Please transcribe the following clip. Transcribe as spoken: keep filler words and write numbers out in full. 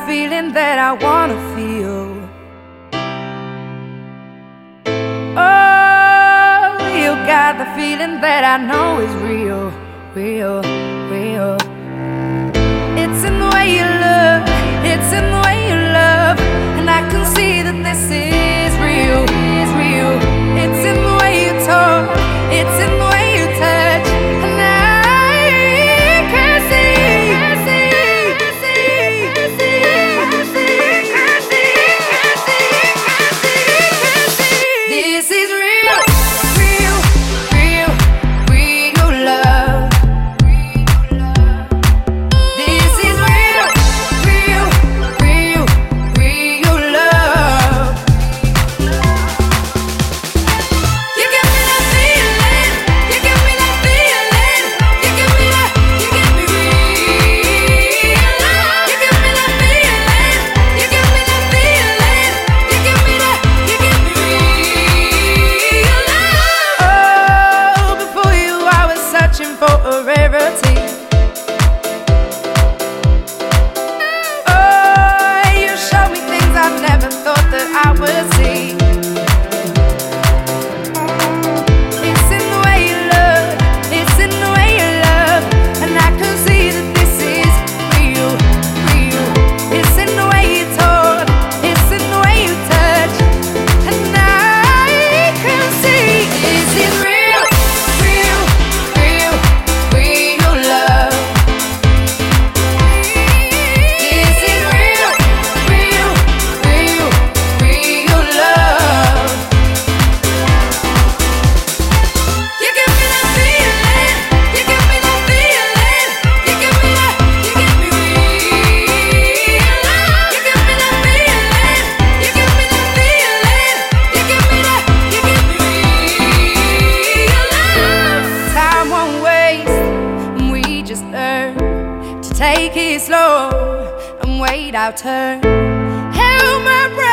feeling that I wanna feel. Oh, you got the feeling that I know is real, real, real. It's in the way you look, it's in the way you love, and I can see that this is real, is real. It's in the way you talk, it's in the way you touch, and I can see, can see, can see, can see, can see, can see, can see, can see. This is real, real, real, real love. This is real, real, real, real love. You give me that feeling, you give me that feeling, you give me that, you give me real love. You give me that feeling, you give me that feeling, you give me that, you give me real love. Oh, before you I was searching for a rarity. Oh, you showed me things I never thought that I would see. It's in the way you look, it's in the way you love, and I can see that this is real, real. It's in the way you talk, it's in the way you touch, and I can see this is real, real, real, real love. This is real, real, real, real love. You give me that feeling, you give me that feeling, you give me that, you give me real love. You give me that feeling, you give me that feeling, you give me that, you give me real love. Time won't waste, and we just learn to take it slow and wait our turn. Held my breath.